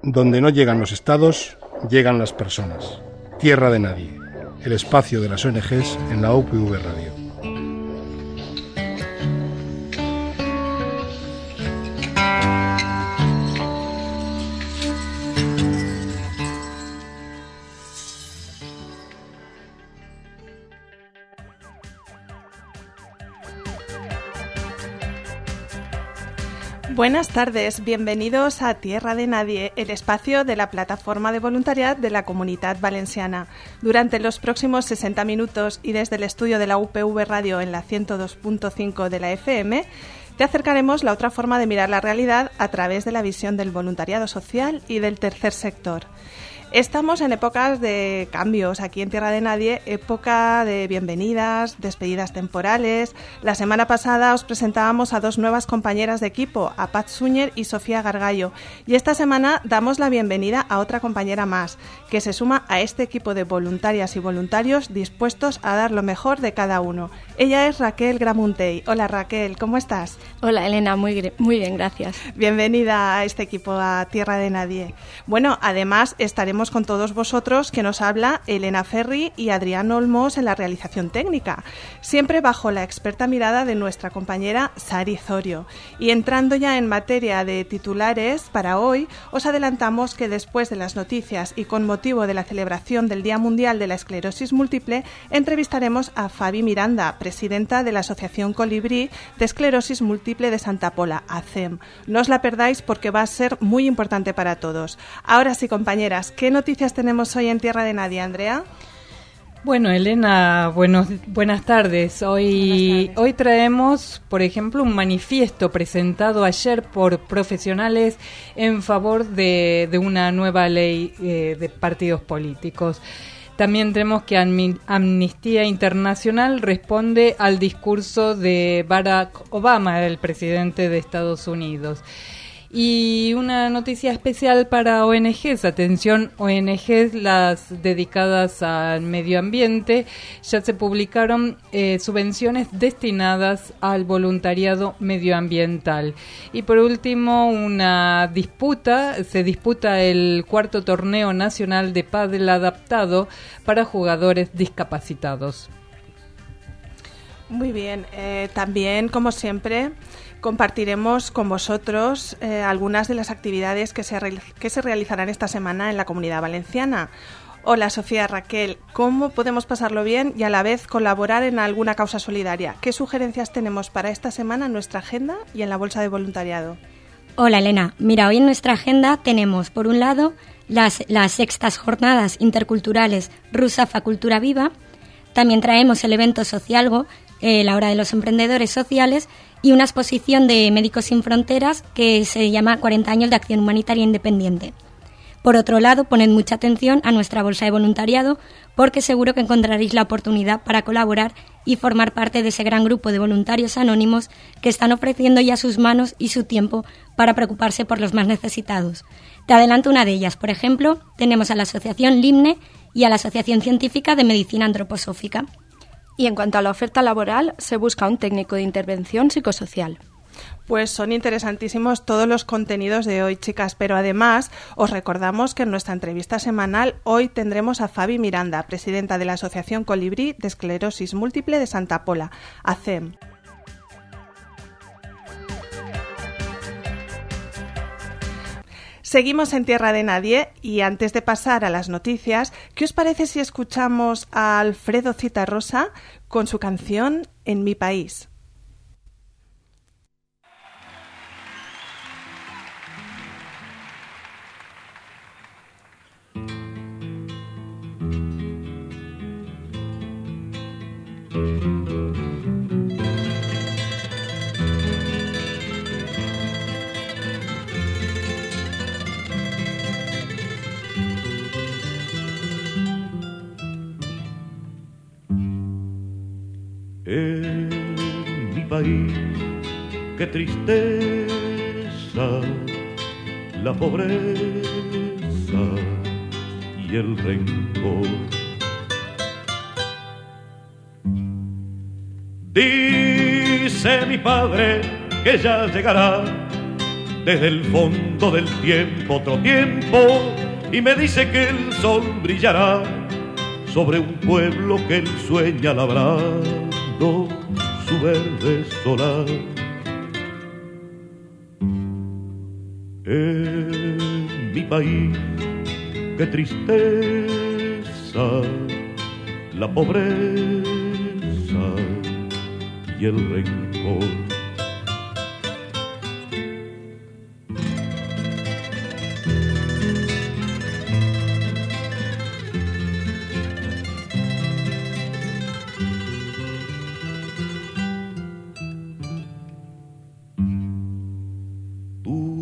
Donde no llegan los estados, llegan las personas. Tierra de Nadie, el espacio de las ONGs en la UPV Radio. Buenas tardes, bienvenidos a Tierra de Nadie, el espacio de la plataforma de voluntariat de la Comunitat Valenciana. Durante los próximos 60 minutos y desde el estudio de la UPV Radio en la 102.5 de la FM, te acercaremos la otra forma de mirar la realidad a través de la visión del voluntariado social y del tercer sector. Estamos en épocas de cambios aquí en Tierra de Nadie, época de bienvenidas, despedidas temporales. La semana pasada os presentábamos a dos nuevas compañeras de equipo, a Pat Suñer y Sofía Gargallo. Y esta semana damos la bienvenida a otra compañera más, que se suma a este equipo de voluntarias y voluntarios dispuestos a dar lo mejor de cada uno. Ella es Raquel Gramuntey. Hola Raquel, ¿cómo estás? Hola Elena, muy bien, gracias. Bienvenida a este equipo, a Tierra de Nadie. Bueno, además estaremos con todos vosotros, que nos habla Elena Ferri y Adrián Olmos en la realización técnica, siempre bajo la experta mirada de nuestra compañera Sari Zorio. Y entrando ya en materia de titulares, para hoy os adelantamos que después de las noticias y con motivo de la celebración del Día Mundial de la Esclerosis Múltiple, entrevistaremos a Fabi Miranda, presidenta de la Asociación Colibrí de Esclerosis Múltiple de Santa Pola, ACEM. No os la perdáis porque va a ser muy importante para todos. Ahora sí, compañeras, ¿qué noticias tenemos hoy en Tierra de Nadie, Andrea? Bueno, Elena, buenas tardes. Hoy traemos, por ejemplo, un manifiesto presentado ayer por profesionales en favor de una nueva ley de partidos políticos. También tenemos que Amnistía Internacional responde al discurso de Barack Obama, el presidente de Estados Unidos. Y una noticia especial para ONGs, atención ONGs, las dedicadas al medio ambiente, ya se publicaron subvenciones destinadas al voluntariado medioambiental. Y por último, se disputa el cuarto torneo nacional de pádel adaptado para jugadores discapacitados. Muy bien, también como siempre compartiremos con vosotros algunas de las actividades que se realizarán esta semana en la Comunidad Valenciana. Hola Sofía, Raquel, ¿cómo podemos pasarlo bien y a la vez colaborar en alguna causa solidaria? ¿Qué sugerencias tenemos para esta semana en nuestra agenda y en la bolsa de voluntariado? Hola Elena, mira, hoy en nuestra agenda tenemos por un lado las sextas jornadas interculturales Rusafa Cultura Viva. También traemos el evento Socialgo, la hora de los emprendedores sociales, y una exposición de Médicos Sin Fronteras que se llama 40 años de acción humanitaria independiente. Por otro lado, poned mucha atención a nuestra bolsa de voluntariado porque seguro que encontraréis la oportunidad para colaborar y formar parte de ese gran grupo de voluntarios anónimos que están ofreciendo ya sus manos y su tiempo para preocuparse por los más necesitados. Te adelanto una de ellas. Por ejemplo, tenemos a la Asociación LIMNE y a la Asociación Científica de Medicina Antroposófica. Y en cuanto a la oferta laboral, se busca un técnico de intervención psicosocial. Pues son interesantísimos todos los contenidos de hoy, chicas, pero además os recordamos que en nuestra entrevista semanal hoy tendremos a Fabi Miranda, presidenta de la Asociación Colibrí de Esclerosis Múltiple de Santa Pola, ACEM. Seguimos en Tierra de Nadie y antes de pasar a las noticias, ¿qué os parece si escuchamos a Alfredo Citarrosa con su canción En mi país? En mi país, qué tristeza, la pobreza y el rencor. Dice mi padre que ya llegará desde el fondo del tiempo otro tiempo, y me dice que el sol brillará sobre un pueblo que él sueña labrando su verde solar. En mi país, qué tristeza, la pobreza y el rencor. Tú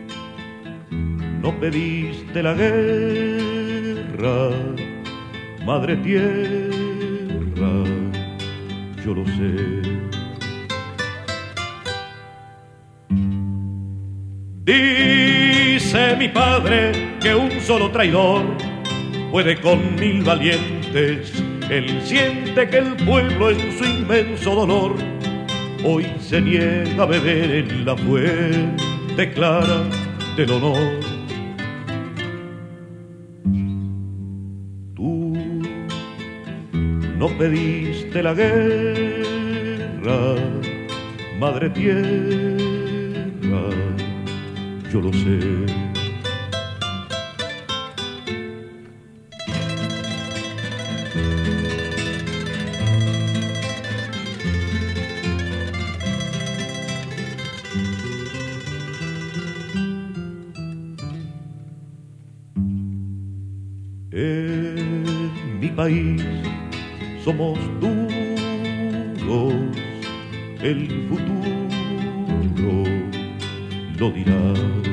no pediste la guerra, madre tierra, yo lo sé. Dice mi padre que un solo traidor puede con 1000 valientes. Él siente que el pueblo en su inmenso dolor hoy se niega a beber en la fuente clara del honor. Tú no pediste la guerra, madre tierra, yo lo sé. En mi país somos duros, el futuro lo dirá.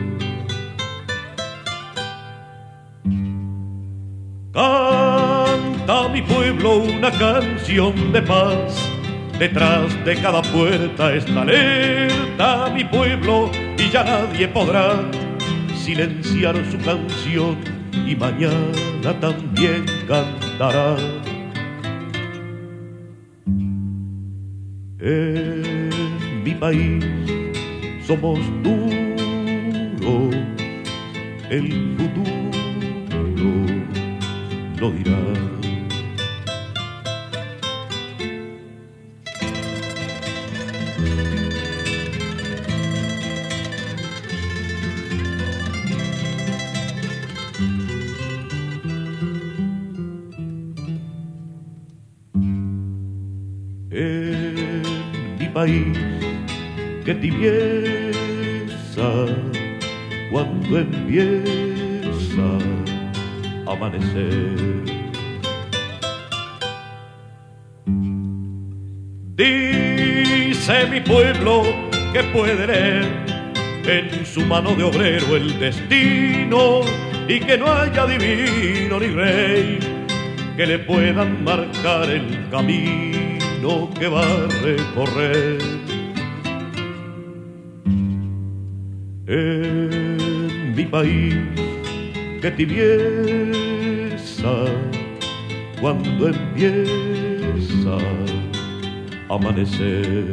Canta mi pueblo una canción de paz, detrás de cada puerta está alerta mi pueblo, y ya nadie podrá silenciar su canción, y mañana también cantará. En mi país somos duros, el futuro lo dirá. En mi país, qué tibieza cuando empieza a amanecer. Dice mi pueblo que puede leer en su mano de obrero el destino, y que no haya divino ni rey que le puedan marcar el camino que va a recorrer. En mi país, qué tibieza cuando empieza a amanecer.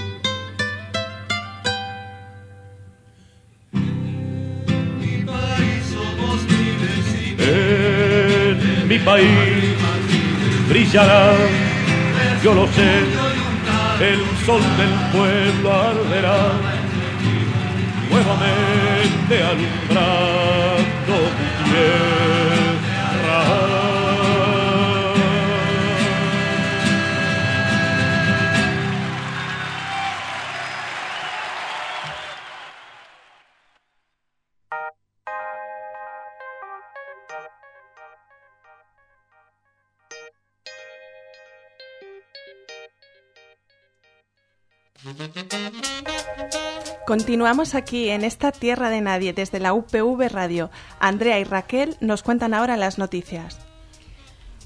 En mi país brillará, yo lo sé, el sol del pueblo arderá, nuevamente alumbrando mi tierra. Continuamos aquí en esta tierra de nadie desde la UPV Radio. Andrea y Raquel nos cuentan ahora las noticias.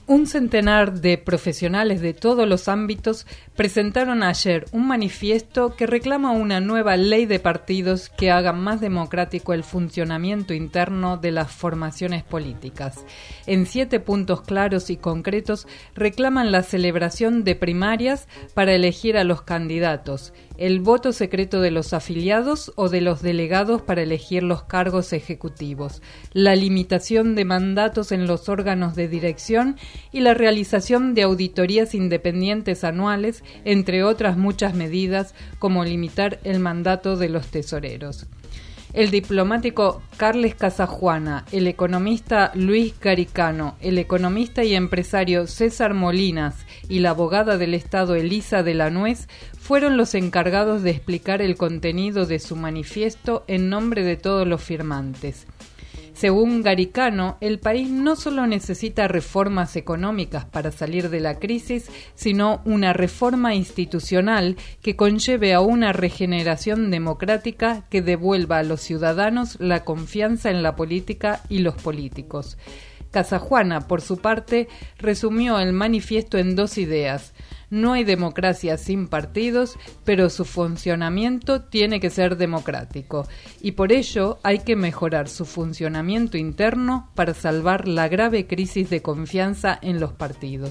Un centenar de profesionales de todos los ámbitos presentaron ayer un manifiesto que reclama una nueva ley de partidos que haga más democrático el funcionamiento interno de las formaciones políticas. En 7 puntos claros y concretos reclaman la celebración de primarias para elegir a los candidatos, el voto secreto de los afiliados o de los delegados para elegir los cargos ejecutivos, la limitación de mandatos en los órganos de dirección y la realización de auditorías independientes anuales, entre otras muchas medidas como limitar el mandato de los tesoreros. El diplomático Carles Casajuana, el economista Luis Garicano, el economista y empresario César Molinas y la abogada del Estado Elisa de la Nuez fueron los encargados de explicar el contenido de su manifiesto en nombre de todos los firmantes. Según Garicano, el país no solo necesita reformas económicas para salir de la crisis, sino una reforma institucional que conlleve a una regeneración democrática que devuelva a los ciudadanos la confianza en la política y los políticos. Casajuana, por su parte, resumió el manifiesto en 2 ideas. No hay democracia sin partidos, pero su funcionamiento tiene que ser democrático, y por ello hay que mejorar su funcionamiento interno para salvar la grave crisis de confianza en los partidos.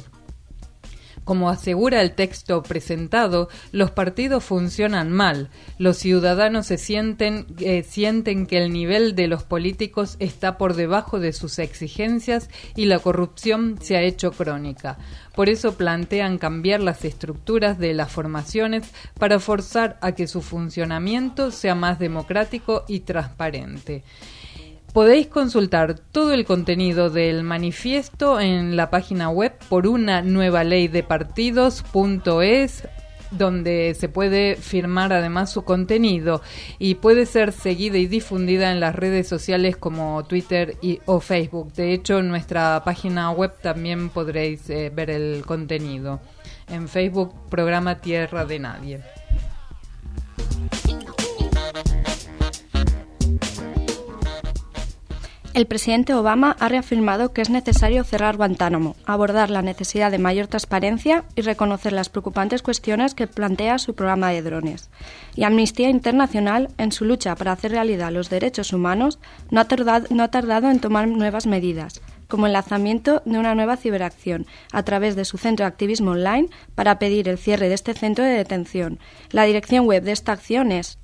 Como asegura el texto presentado, los partidos funcionan mal. Los ciudadanos sienten que el nivel de los políticos está por debajo de sus exigencias y la corrupción se ha hecho crónica. Por eso plantean cambiar las estructuras de las formaciones para forzar a que su funcionamiento sea más democrático y transparente. Podéis consultar todo el contenido del manifiesto en la página web porunanuevaleydepartidos.es, donde se puede firmar además su contenido y puede ser seguida y difundida en las redes sociales como Twitter o Facebook. De hecho, en nuestra página web también podréis ver el contenido. En Facebook, programa Tierra de Nadie. El presidente Obama ha reafirmado que es necesario cerrar Guantánamo, abordar la necesidad de mayor transparencia y reconocer las preocupantes cuestiones que plantea su programa de drones. Y Amnistía Internacional, en su lucha para hacer realidad los derechos humanos, no ha tardado en tomar nuevas medidas, como el lanzamiento de una nueva ciberacción a través de su centro de activismo online para pedir el cierre de este centro de detención. La dirección web de esta acción es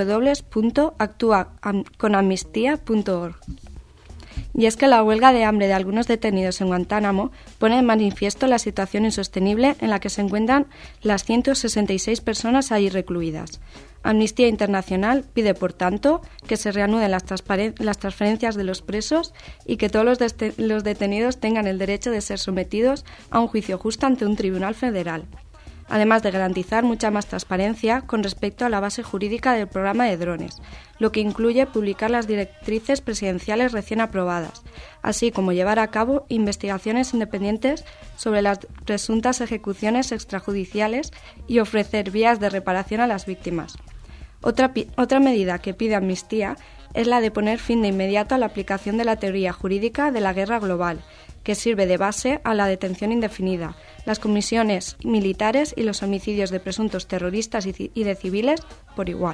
www.actuaconamnistía.org. Y es que la huelga de hambre de algunos detenidos en Guantánamo pone de manifiesto la situación insostenible en la que se encuentran las 166 personas allí recluidas. Amnistía Internacional pide, por tanto, que se reanuden las transferencias de los presos y que todos los detenidos tengan el derecho de ser sometidos a un juicio justo ante un tribunal federal, además de garantizar mucha más transparencia con respecto a la base jurídica del programa de drones, lo que incluye publicar las directrices presidenciales recién aprobadas, así como llevar a cabo investigaciones independientes sobre las presuntas ejecuciones extrajudiciales y ofrecer vías de reparación a las víctimas. Otra medida que pide Amnistía es la de poner fin de inmediato a la aplicación de la teoría jurídica de la guerra global, que sirve de base a la detención indefinida, las comisiones militares y los homicidios de presuntos terroristas y de civiles por igual.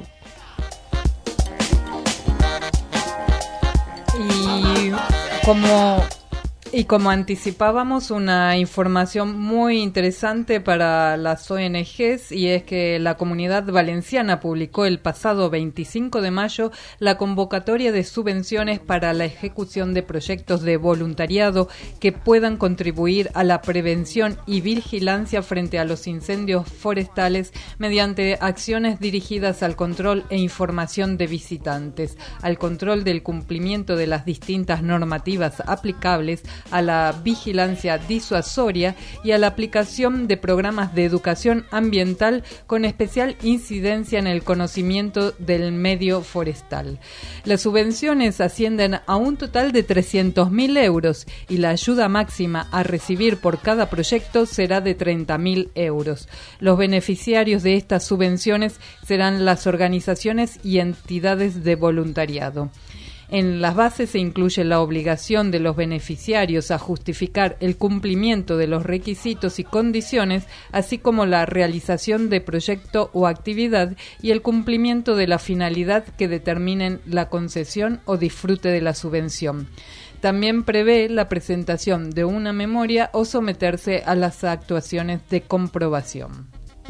Y como anticipábamos, una información muy interesante para las ONGs, y es que la Comunidad Valenciana publicó el pasado 25 de mayo la convocatoria de subvenciones para la ejecución de proyectos de voluntariado que puedan contribuir a la prevención y vigilancia frente a los incendios forestales mediante acciones dirigidas al control e información de visitantes, al control del cumplimiento de las distintas normativas aplicables, a la vigilancia disuasoria y a la aplicación de programas de educación ambiental con especial incidencia en el conocimiento del medio forestal. Las subvenciones ascienden a un total de 300.000 euros y la ayuda máxima a recibir por cada proyecto será de 30.000 euros. Los beneficiarios de estas subvenciones serán las organizaciones y entidades de voluntariado. En las bases se incluye la obligación de los beneficiarios a justificar el cumplimiento de los requisitos y condiciones, así como la realización de proyecto o actividad y el cumplimiento de la finalidad que determinen la concesión o disfrute de la subvención. También prevé la presentación de una memoria o someterse a las actuaciones de comprobación.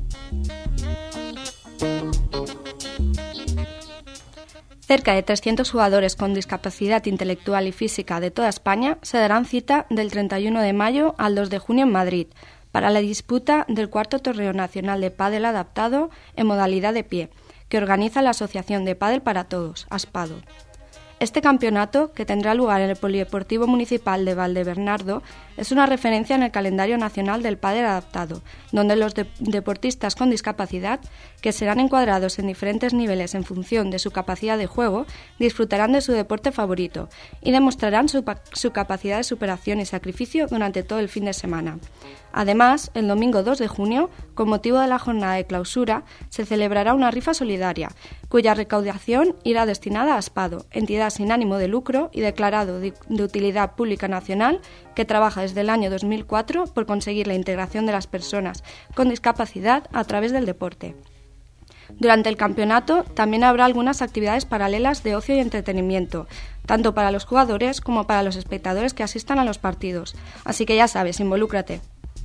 Cerca de 300 jugadores con discapacidad intelectual y física de toda España se darán cita del 31 de mayo al 2 de junio en Madrid para la disputa del cuarto Torneo Nacional de Pádel Adaptado en modalidad de pie, que organiza la Asociación de Pádel para Todos, ASPADO. Este campeonato, que tendrá lugar en el Polideportivo Municipal de Valdebernardo, es una referencia en el calendario nacional del pádel adaptado, donde los deportistas con discapacidad, que serán encuadrados en diferentes niveles en función de su capacidad de juego, disfrutarán de su deporte favorito y demostrarán su capacidad de superación y sacrificio durante todo el fin de semana. Además, el domingo 2 de junio, con motivo de la jornada de clausura, se celebrará una rifa solidaria, cuya recaudación irá destinada a ASPADO, entidad sin ánimo de lucro y declarado de utilidad pública nacional, que trabaja desde el año 2004 por conseguir la integración de las personas con discapacidad a través del deporte. Durante el campeonato también habrá algunas actividades paralelas de ocio y entretenimiento, tanto para los jugadores como para los espectadores que asistan a los partidos. Así que ya sabes, involúcrate.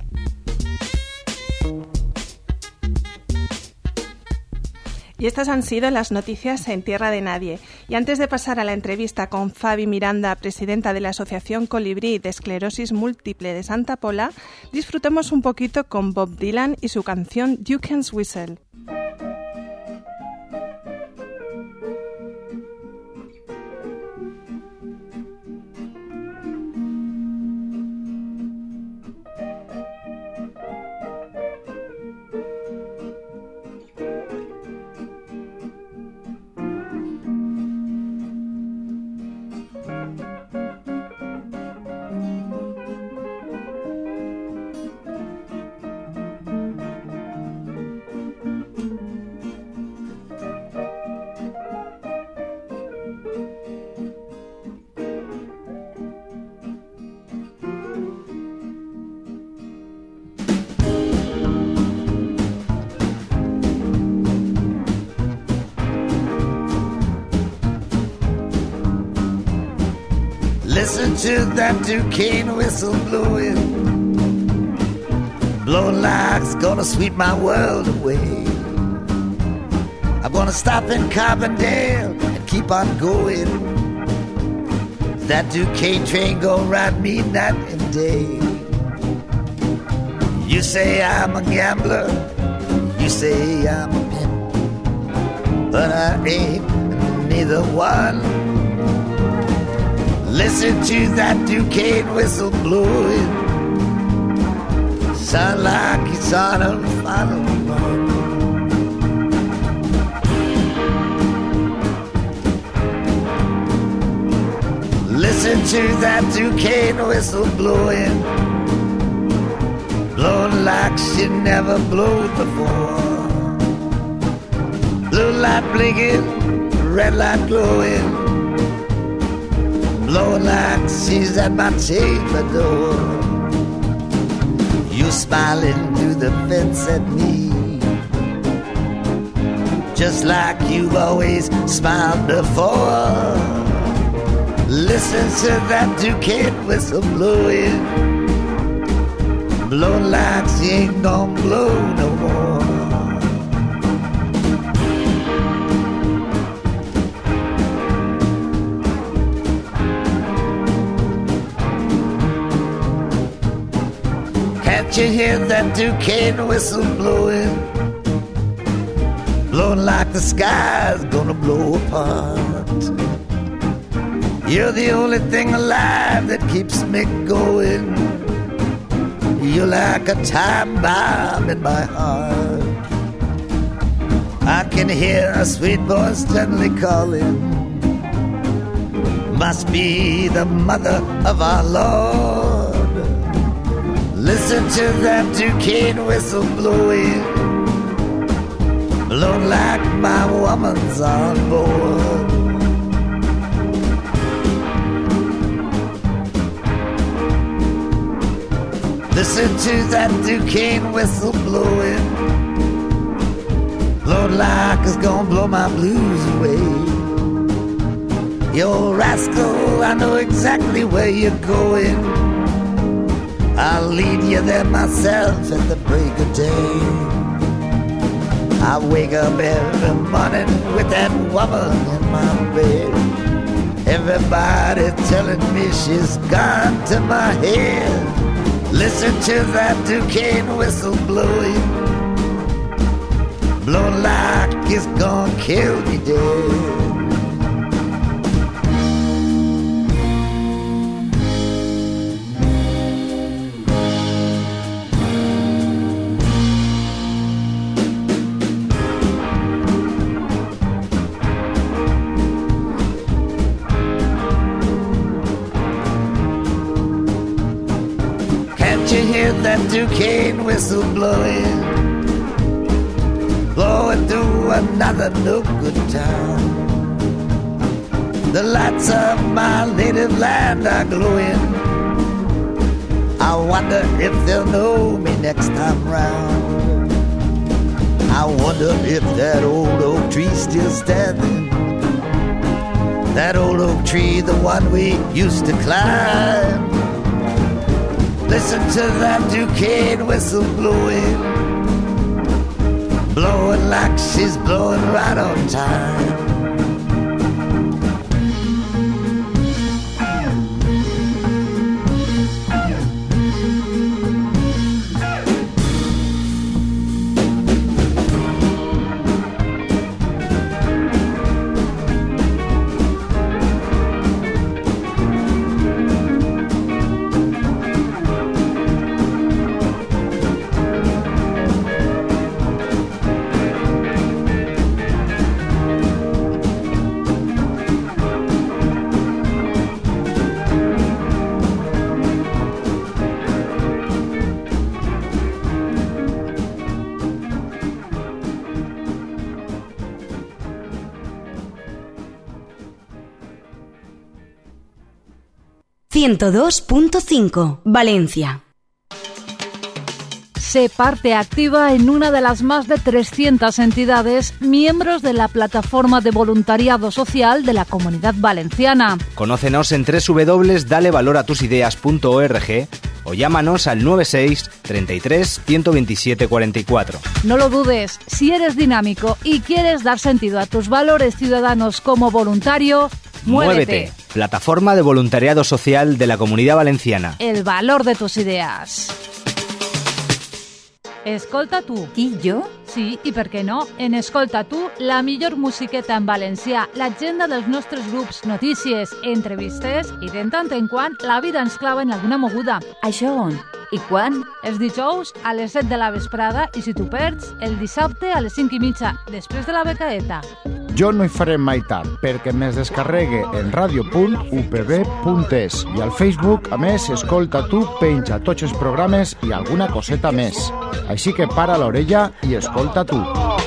Y estas han sido las noticias en Tierra de Nadie. Y antes de pasar a la entrevista con Fabi Miranda, presidenta de la Asociación Colibrí de Esclerosis Múltiple de Santa Pola, disfrutemos un poquito con Bob Dylan y su canción You Can Whistle. Listen to that Duquesne whistle blowing, blowing like it's gonna sweep my world away. I'm gonna stop in Carbondale and keep on going. That Duquesne train gonna ride me night and day. You say I'm a gambler, you say I'm a pimp, but I ain't neither one. Listen to that Duquesne whistle blowing, sound like it's on a final run. Listen to that Duquesne whistle blowing, blowing like she never blew before. Blue light blinking, red light glowing, blowing like she's at my chamber door. You smiling through the fence at me, just like you've always smiled before. Listen to that Duquesne whistle blowing, blowing like she ain't gonna blow no more. Can't you hear that Duquesne whistle blowing, blowing like the sky's gonna blow apart? You're the only thing alive that keeps me going. You're like a time bomb in my heart. I can hear a sweet voice gently calling, must be the mother of our Lord. Listen to that Duquesne whistle blowing, blowing like my woman's on board. Listen to that Duquesne whistle blowing, blowing like it's gonna blow my blues away. Yo, rascal, I know exactly where you're going. I'll lead you there myself at the break of day. I wake up every morning with that woman in my bed. Everybody telling me she's gone to my head. Listen to that Duquesne whistle blowing, blowing like it's gonna kill me dead. You hear that Duquesne whistle blowing, blowing through another no good town. The lights of my native land are glowing. I wonder if they'll know me next time round. I wonder if that old oak tree's still standing, that old oak tree, the one we used to climb. Listen to that Duquesne whistle blowing, blowing like she's blowing right on time. ...102.5, Valencia. Sé parte activa en una de las más de 300 entidades miembros de la plataforma de voluntariado social de la Comunidad Valenciana. Conócenos en www.dalevaloratusideas.org o llámanos al 96 33 127 44. No lo dudes, si eres dinámico y quieres dar sentido a tus valores ciudadanos como voluntario, ¡muévete! Plataforma de voluntariado social de la Comunidad Valenciana. El valor de tus idees. Escolta tu. I jo? Sí, i per què no? En Escolta tu, la millor musiqueta en valencià, l'agenda dels nostres grups, notícies, entrevistes i de tant en quant la vida ens clava en alguna moguda. Això on? I quan? Els dijous a les 7 de la vesprada i si t'ho perds, el dissabte a les 5:30, després de la becaeta. Jo no hi faré mai tard, perquè més descarregue en radio.upb.es i al Facebook, a més, Escolta tu, penja tots els programes i alguna coseta més. Així que para l'orella i escolta tu.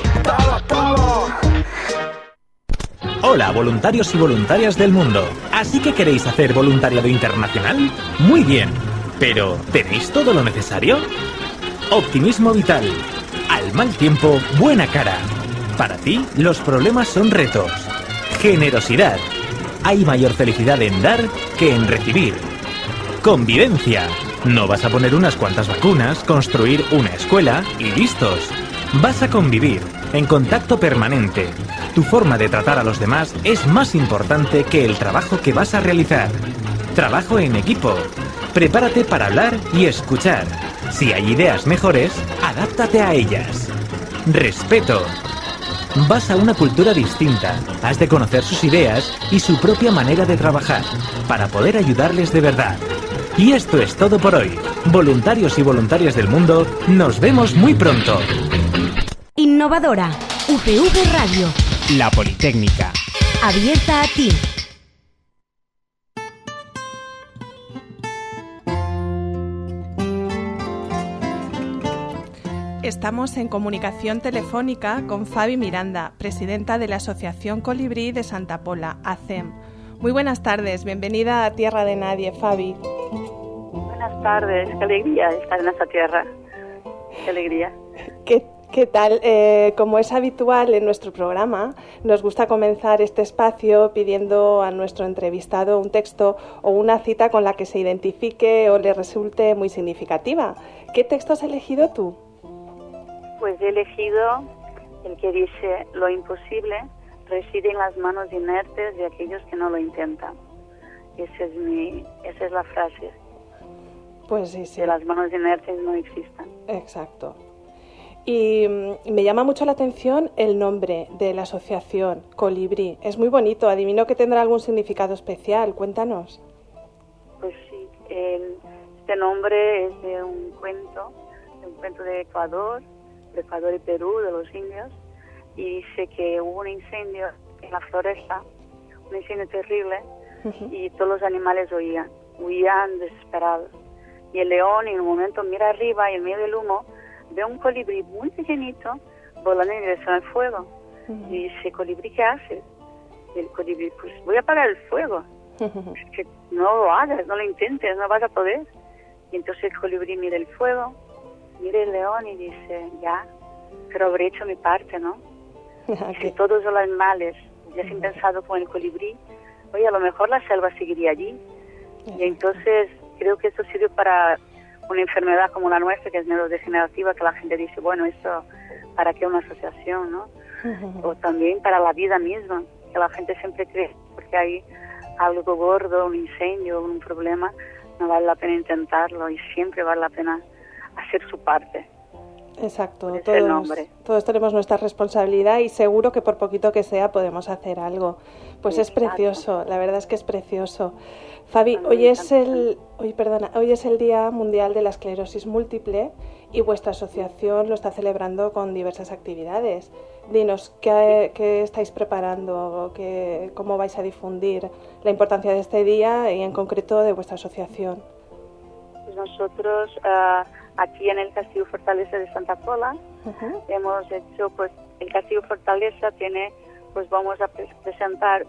Hola, voluntarios y voluntarias del mundo. ¿Así que queréis hacer voluntariado internacional? Muy bien. Pero, ¿tenéis todo lo necesario? Optimismo vital. Al mal tiempo, buena cara. Para ti, los problemas son retos. Generosidad. Hay mayor felicidad en dar que en recibir. Convivencia. No vas a poner unas cuantas vacunas, construir una escuela y listos. Vas a convivir, en contacto permanente. Tu forma de tratar a los demás es más importante que el trabajo que vas a realizar. Trabajo en equipo. Prepárate para hablar y escuchar. Si hay ideas mejores, adáptate a ellas. Respeto. Vas a una cultura distinta. Has de conocer sus ideas y su propia manera de trabajar para poder ayudarles de verdad. Y esto es todo por hoy. Voluntarios y voluntarias del mundo, nos vemos muy pronto. Innovadora. UPV Radio. La Politécnica. Abierta a ti. Estamos en comunicación telefónica con Fabi Miranda, presidenta de la Asociación Colibrí de Santa Pola, ACEM. Muy buenas tardes, bienvenida a Tierra de Nadie, Fabi. Buenas Buenas tardes, qué alegría estar en esta tierra. Qué alegría. ¿Qué tal? Como es habitual en nuestro programa, nos gusta comenzar este espacio pidiendo a nuestro entrevistado un texto o una cita con la que se identifique o le resulte muy significativa. ¿Qué texto has elegido tú? Pues he elegido el que dice: lo imposible reside en las manos inertes de aquellos que no lo intentan. Esa es la frase. Pues sí. Que las manos inertes no existan. Exacto. Y me llama mucho la atención el nombre de la asociación, Colibrí. Es muy bonito, adivino que tendrá algún significado especial. Cuéntanos. Pues sí, este nombre es de un cuento de Ecuador y Perú, de los indios, y dice que hubo un incendio en la floresta, un incendio terrible, y todos los animales huían desesperados. Y el león en un momento mira arriba y en medio del humo ve un colibrí muy pequeñito volando en dirección al fuego. Y dice: colibrí, ¿qué haces? Y el colibrí: pues voy a apagar el fuego. Es que no lo hagas, no lo intentes, no vas a poder. Y entonces el colibrí mira el fuego, mira el león y dice: ya, pero habré hecho mi parte, ¿no? Si todos los animales hubiesen pensado con el colibrí, oye, a lo mejor la selva seguiría allí. Y entonces creo que esto sirve para una enfermedad como la nuestra, que es neurodegenerativa, que la gente dice: bueno, esto, ¿para qué una asociación, no? O también para la vida misma, que la gente siempre cree porque hay algo gordo, un incendio, un problema, no vale la pena intentarlo, y siempre vale la pena hacer su parte. Exacto, todos tenemos nuestra responsabilidad y seguro que por poquito que sea podemos hacer algo. Pues es precioso, la verdad es que es precioso. Fabi, hoy es el Día Mundial de la Esclerosis Múltiple y vuestra asociación lo está celebrando con diversas actividades. Dinos, ¿qué estáis preparando? ¿Cómo vais a difundir la importancia de este día y en concreto de vuestra asociación? Pues nosotros aquí en el Castillo Fortaleza de Santa Pola hemos hecho, pues el Castillo Fortaleza tiene, pues vamos a presentar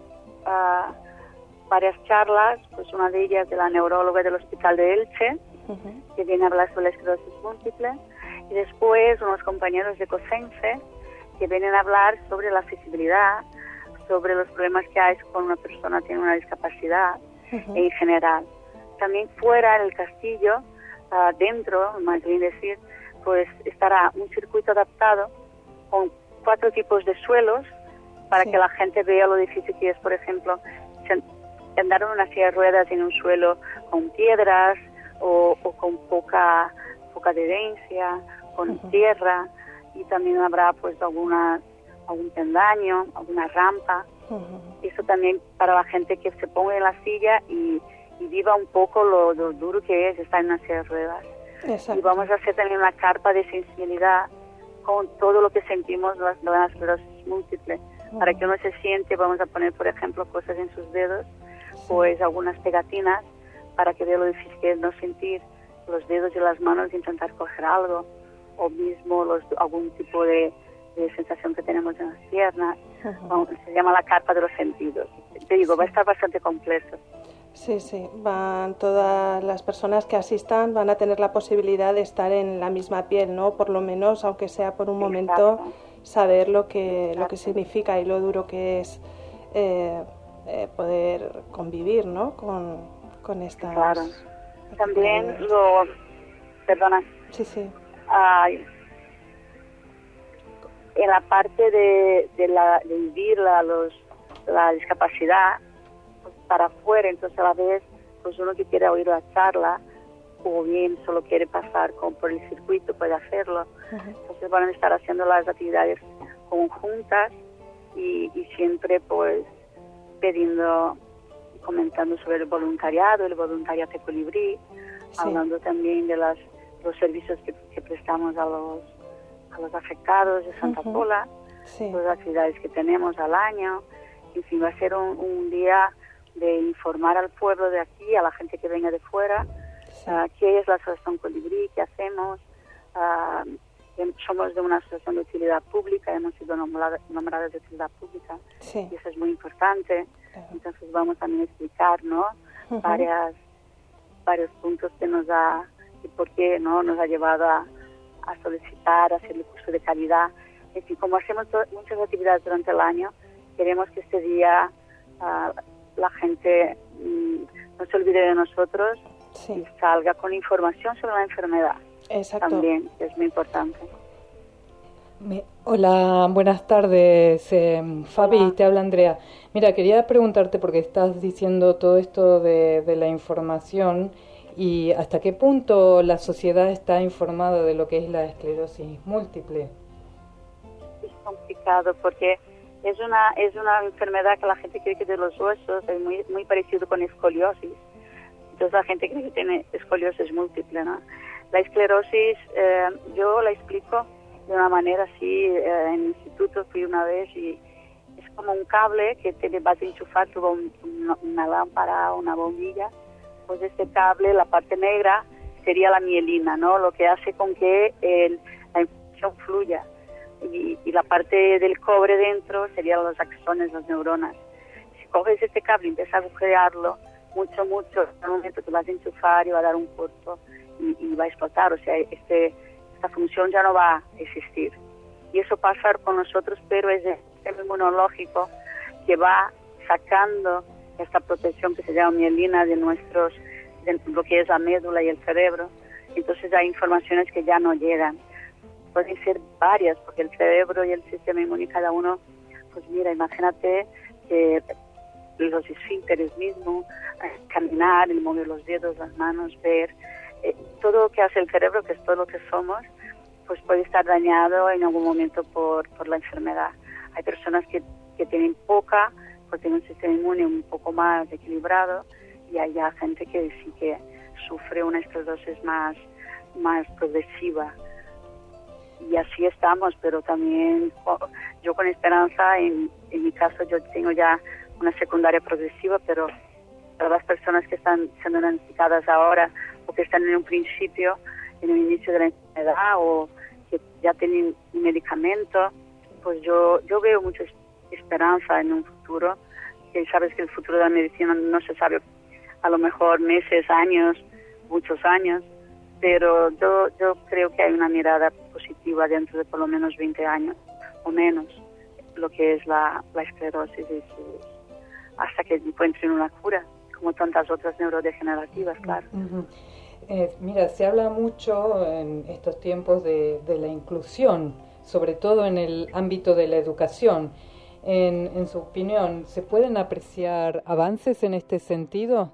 varias charlas, pues una de ellas de la neuróloga del Hospital de Elche, que viene a hablar sobre la esclerosis múltiple, y después unos compañeros de COSENSE que vienen a hablar sobre la accesibilidad, sobre los problemas que hay cuando una persona tiene una discapacidad en general. También fuera del castillo, dentro, más bien decir, pues estará un circuito adaptado con 4 tipos de suelos para que la gente vea lo difícil que es, por ejemplo, andar en una silla de ruedas en un suelo con piedras o con poca adherencia, con tierra, y también habrá pues algún peldaño, alguna rampa. Eso también para la gente que se ponga en la silla y viva un poco lo duro que es estar en una silla de ruedas. Exacto. Y vamos a hacer también una carpa de sensibilidad con todo lo que sentimos la esclerosis múltiple. Para que uno se siente, vamos a poner, por ejemplo, cosas en sus dedos, pues algunas pegatinas, para que vea lo difícil que es no sentir los dedos y las manos e intentar coger algo, o mismo algún tipo de sensación que tenemos en las piernas. Se llama la carpa de los sentidos. Te digo, va a estar bastante completo. Sí, van todas las personas que asistan van a tener la posibilidad de estar en la misma piel, ¿no? Por lo menos, aunque sea por un momento, saber lo que significa y lo duro que es poder convivir, ¿no? Con estas. Claro. También perdona. Sí. En la parte de vivir la discapacidad, pues para afuera, entonces a la vez, pues uno que quiere oír la charla o bien solo quiere pasar por el circuito puede hacerlo. Entonces van a estar haciendo las actividades conjuntas y siempre pues pidiendo, comentando sobre el voluntariado de Colibrí, hablando también de los servicios que prestamos a los afectados de Santa Pola, las actividades que tenemos al año. En fin, va a ser un día de informar al pueblo de aquí, a la gente que venga de fuera, qué es la Asociación Colibrí, qué hacemos. Somos de una asociación de utilidad pública, hemos sido nombradas de utilidad pública, y eso es muy importante. Entonces vamos también a explicar, ¿no? Varias varios puntos que nos da y por qué no nos ha llevado a solicitar, a hacer el curso de calidad. Es decir, como hacemos muchas actividades durante el año, queremos que este día la gente no se olvide de nosotros y salga con información sobre la enfermedad. Exacto. También es muy importante. Hola, buenas tardes, Fabi. Hola. Te habla Andrea. Mira, quería preguntarte, porque estás diciendo todo esto de la información, y hasta qué punto la sociedad está informada de lo que es la esclerosis múltiple. Es complicado porque es una enfermedad que la gente cree que de los huesos, es muy parecido con escoliosis. Entonces la gente cree que tiene escoliosis múltiple, ¿no? La esclerosis, yo la explico de una manera así. En el instituto fui una vez y es como un cable que te vas a enchufar una lámpara, una bombilla. Pues este cable, la parte negra, sería la mielina, ¿no? Lo que hace con que la información fluya. Y la parte del cobre dentro serían los axones, las neuronas. Si coges este cable y empiezas a agujerearlo mucho, en un momento te vas a enchufar y va a dar un corto y va a explotar. O sea, esta función ya no va a existir. Y eso pasa con nosotros, pero es el sistema inmunológico que va sacando esta protección que se llama mielina de lo que es la médula y el cerebro. Entonces hay informaciones que ya no llegan. Pueden ser varias, porque el cerebro y el sistema inmune, cada uno, pues mira, imagínate que los esfínteres mismos, caminar, el mover los dedos, las manos, ver, todo lo que hace el cerebro, que es todo lo que somos, pues puede estar dañado en algún momento por la enfermedad. Hay personas que tienen poca, pues tienen un sistema inmune un poco más equilibrado, y hay ya gente que sí que sufre una esclerosis más progresiva. Y así estamos, pero también yo con esperanza, en mi caso yo tengo ya una secundaria progresiva, pero para las personas que están siendo diagnosticadas ahora o que están en un principio, en el inicio de la enfermedad o que ya tienen un medicamento, pues yo veo mucha esperanza en un futuro, que sabes que el futuro de la medicina no se sabe, a lo mejor meses, años, muchos años, pero yo creo que hay una mirada positiva dentro de por lo menos 20 años o menos, lo que es la esclerosis, hasta que encuentren una cura, como tantas otras neurodegenerativas, claro. Mira, se habla mucho en estos tiempos de la inclusión, sobre todo en el ámbito de la educación. En su opinión, ¿se pueden apreciar avances en este sentido?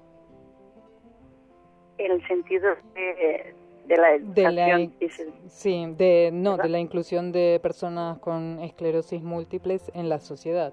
En el sentido de la educación. De la inclusión de personas con esclerosis múltiples en la sociedad.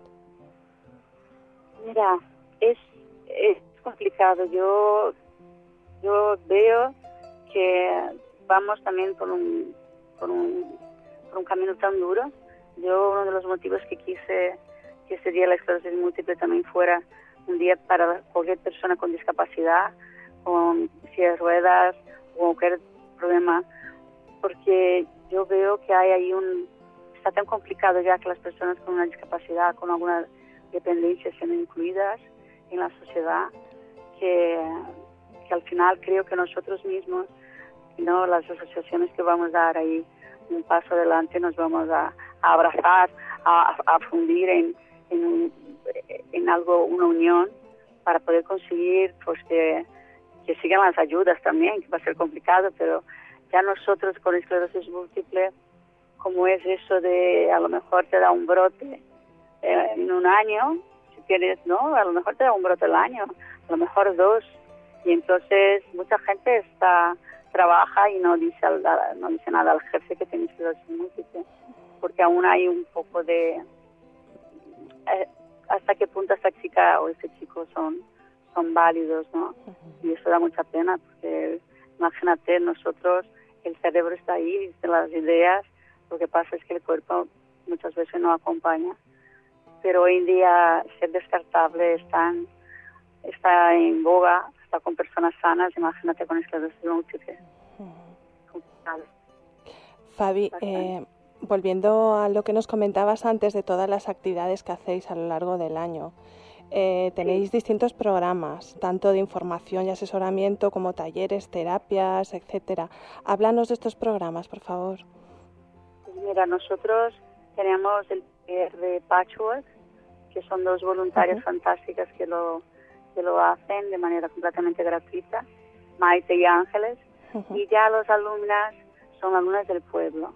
Mira, es complicado. Yo veo que vamos también por un camino tan duro. Yo, uno de los motivos que quise que este día de la esclerosis múltiple también fuera un día para cualquier persona con discapacidad, con silla de ruedas o cualquier problema, porque yo veo que hay ahí está tan complicado ya que las personas con una discapacidad, con alguna dependencia, sean incluidas en la sociedad, que al final creo que nosotros mismos, ¿no?, las asociaciones que vamos a dar ahí un paso adelante, nos vamos a abrazar, a fundir en algo, una unión, para poder conseguir pues que sigan las ayudas también, que va a ser complicado, pero ya nosotros con esclerosis múltiple, como es eso de a lo mejor te da un brote en un año, si quieres, ¿no? A lo mejor te da un brote al año, a lo mejor 2, y entonces mucha gente trabaja y no dice nada al jefe que tiene esclerosis múltiple, porque aún hay un poco de hasta qué punto esta chica o este chico son válidos, ¿no? Y eso da mucha pena, porque imagínate, nosotros, el cerebro está ahí, las ideas, lo que pasa es que el cuerpo muchas veces no acompaña. Pero hoy en día ser descartable está en boga, está con personas sanas, imagínate con esclerosis múltiple. Complicado. Fabi, volviendo a lo que nos comentabas antes de todas las actividades que hacéis a lo largo del año, tenéis distintos programas, tanto de información y asesoramiento como talleres, terapias, etcétera. Háblanos de estos programas, por favor. Pues mira, nosotros tenemos el taller de Patchwork, que son 2 voluntarias fantásticas que lo hacen de manera completamente gratuita, Maite y Ángeles, y ya las alumnas son alumnas del pueblo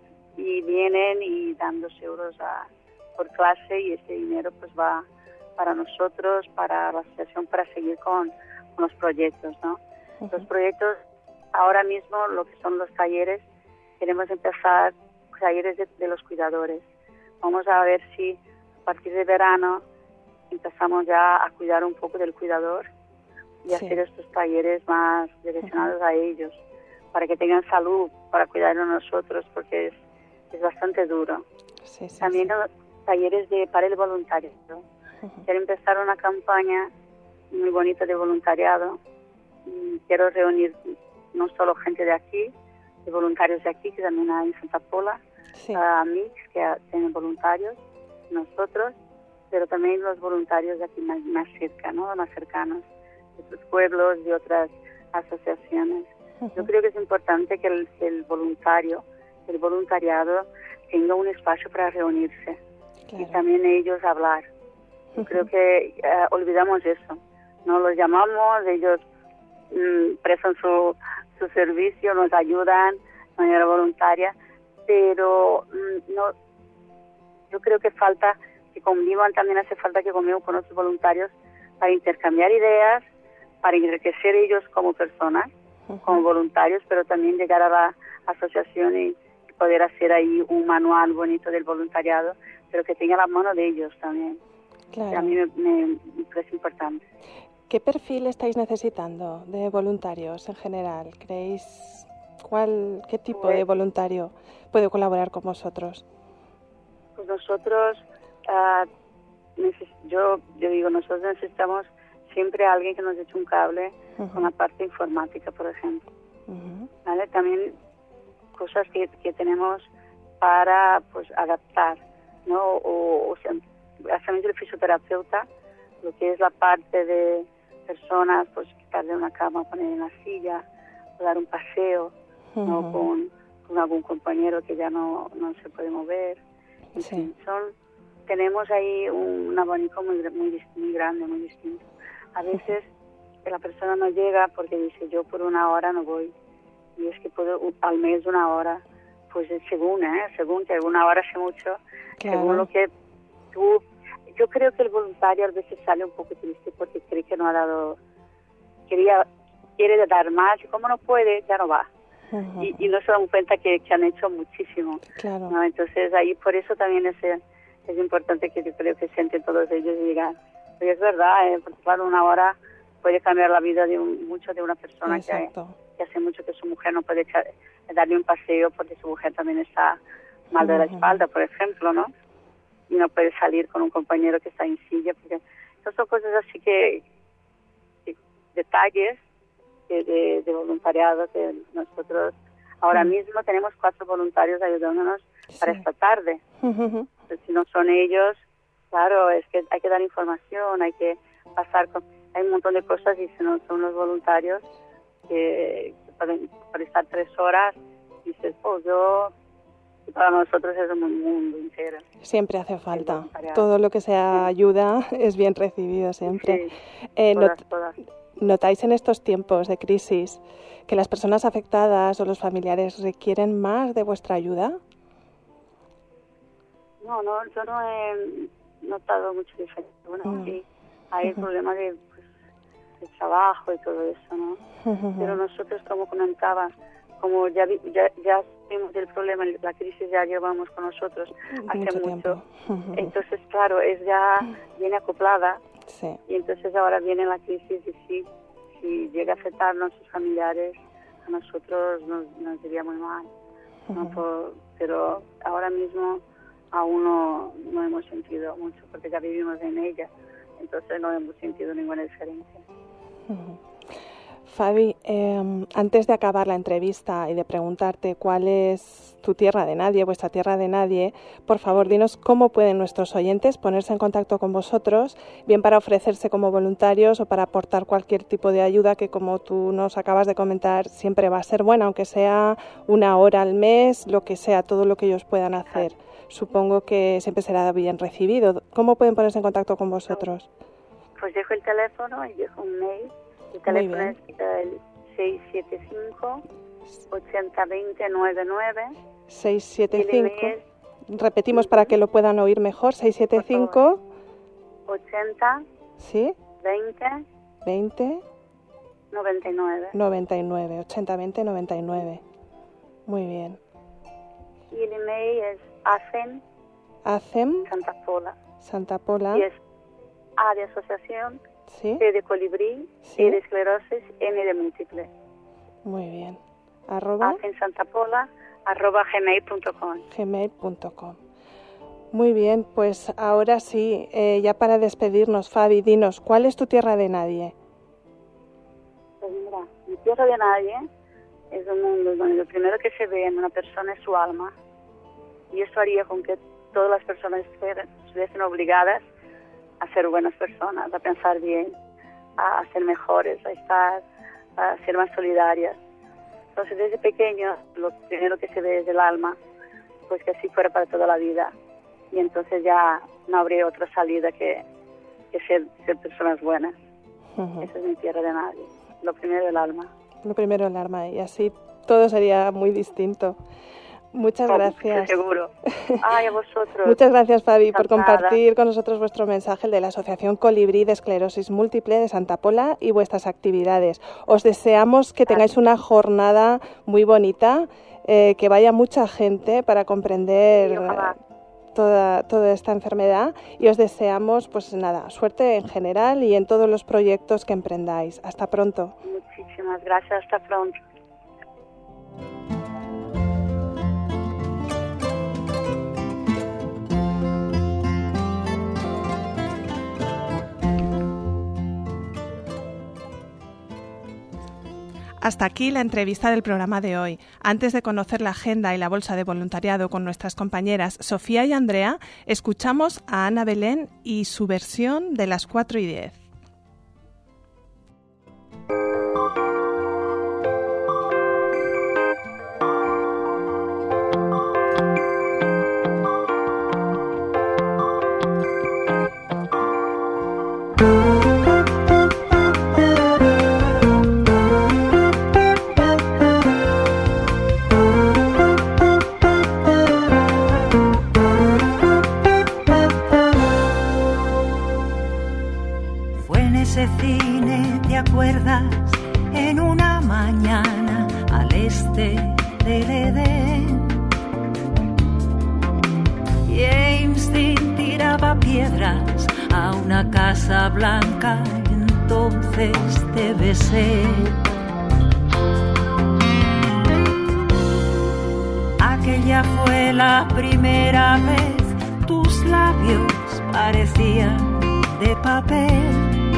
y vienen y dan 2 euros por clase, y ese dinero pues va para nosotros, para la asociación, para seguir con los proyectos, ¿no? Los proyectos, ahora mismo lo que son los talleres, queremos empezar talleres de los cuidadores. Vamos a ver si a partir de verano empezamos ya a cuidar un poco del cuidador y hacer estos talleres más direccionados a ellos, para que tengan salud, para cuidar de nosotros, porque es bastante duro. También talleres para el voluntariado. Quiero empezar una campaña muy bonita de voluntariado. Quiero reunir no solo gente de aquí, de voluntarios de aquí, que también hay en Santa Pola, Mix, que tienen voluntarios, nosotros, pero también los voluntarios de aquí más cerca, ¿no? Más cercanos, de otros pueblos, de otras asociaciones. Yo creo que es importante que el voluntariado tenga un espacio para reunirse y también ellos hablar. Yo creo que olvidamos eso. No los llamamos, ellos prestan su servicio, nos ayudan de manera voluntaria, pero no. Yo creo que falta que convivan, también hace falta que convivan con otros voluntarios para intercambiar ideas, para enriquecer ellos como personas, como voluntarios, pero también llegar a la asociación y poder hacer ahí un manual bonito del voluntariado, pero que tenga la mano de ellos también. Claro. A mí me parece importante. ¿Qué perfil estáis necesitando de voluntarios en general? ¿Creéis qué tipo de voluntario puede colaborar con vosotros? Pues nosotros, yo digo, nosotros necesitamos siempre a alguien que nos eche un cable con la parte informática, por ejemplo. ¿Vale? También cosas que tenemos para pues adaptar, ¿no? O sea, también el fisioterapeuta, lo que es la parte de personas, pues quitarle una cama, poner en la silla, o dar un paseo, ¿no? con algún compañero que ya no se puede mover. En fin, tenemos ahí un abanico muy grande, muy distinto. A veces la persona no llega porque dice, yo por una hora no voy, y es que puedo al mes 1 hora, pues según que una hora hace mucho, según lo que tú. Yo creo que el voluntario a veces sale un poco triste porque cree que no ha dado, quiere dar más, y como no puede, ya no va. Y no se dan cuenta que han hecho muchísimo. Claro. ¿No? Entonces ahí por eso también es importante que yo creo que sienten todos ellos y digan, oye, es verdad, porque claro, 1 hora puede cambiar la vida de una persona que hace mucho que su mujer no puede darle un paseo porque su mujer también está mal de la espalda, por ejemplo, ¿no? Y no puede salir con un compañero que está en silla, porque esas son cosas así que detalles de voluntariado que nosotros ahora mismo tenemos 4 voluntarios ayudándonos para esta tarde. Entonces, si no son ellos, claro, es que hay que dar información, hay que hay un montón de cosas, y si no son los voluntarios que pueden estar 3 horas, y dices, para nosotros es un mundo entero. Siempre hace falta. Todo lo que sea ayuda es bien recibido siempre. Todas. ¿Notáis en estos tiempos de crisis que las personas afectadas o los familiares requieren más de vuestra ayuda? No, yo no he notado mucha diferencia. Bueno, sí, hay problemas de trabajo y todo eso, ¿no? Pero nosotros, como comentaba, como ya vimos el problema, la crisis ya llevamos con nosotros hace mucho. Entonces, claro, ya viene acoplada. Sí. Y entonces ahora viene la crisis, y si llega a afectarnos a sus familiares, a nosotros nos diría muy mal. ¿No? Pero ahora mismo aún no hemos sentido mucho, porque ya vivimos en ella, entonces no hemos sentido ninguna diferencia. Fabi, antes de acabar la entrevista y de preguntarte cuál es tu tierra de nadie, vuestra tierra de nadie, por favor, dinos cómo pueden nuestros oyentes ponerse en contacto con vosotros, bien para ofrecerse como voluntarios o para aportar cualquier tipo de ayuda que, como tú nos acabas de comentar, siempre va a ser buena, aunque sea 1 hora al mes, lo que sea, todo lo que ellos puedan hacer. Supongo que siempre será bien recibido. ¿Cómo pueden ponerse en contacto con vosotros? Pues dejo el teléfono y dejo un mail. El teléfono es el 675-8020-99. 675. Repetimos para que lo puedan oír mejor. 675. 80. Sí. 20. 99. 80 20 99. Muy bien. Y el email es ACEM. Santa Pola. Y es A de asociación. Sí. C de colibrí, Sí. E de esclerosis, N de múltiple. Muy bien. @gmail.com. Muy bien, pues ahora sí, ya para despedirnos, Fabi, dinos, ¿cuál es tu tierra de nadie? Pues mira, mi tierra de nadie es un mundo donde lo primero que se ve en una persona es su alma. Y eso haría con que todas las personas estuviesen obligadas a ser buenas personas, a pensar bien, a ser mejores, a ser más solidarias. Entonces, desde pequeño, lo primero que se ve es el alma, pues que así fuera para toda la vida. Y entonces ya no habría otra salida que ser personas buenas. Esa es mi tierra de nadie. Lo primero el alma. Lo primero el alma, y así todo sería muy distinto. Muchas gracias. Seguro. Ay, a vosotros. Muchas gracias, Fabi, por Encantada. compartir con nosotros vuestro mensaje, el de la Asociación Colibrí de Esclerosis Múltiple de Santa Pola y vuestras actividades. Os deseamos que tengáis una jornada muy bonita, que vaya mucha gente para comprender toda esta enfermedad, y os deseamos, pues nada, suerte en general y en todos los proyectos que emprendáis. Hasta pronto. Muchísimas gracias. Hasta pronto. Hasta aquí la entrevista del programa de hoy. Antes de conocer la agenda y la bolsa de voluntariado con nuestras compañeras Sofía y Andrea, escuchamos a Ana Belén y su versión de las 4:10. En una mañana al este del Edén, James Dean tiraba piedras a una casa blanca, entonces te besé. Aquella fue la primera vez, tus labios parecían de papel.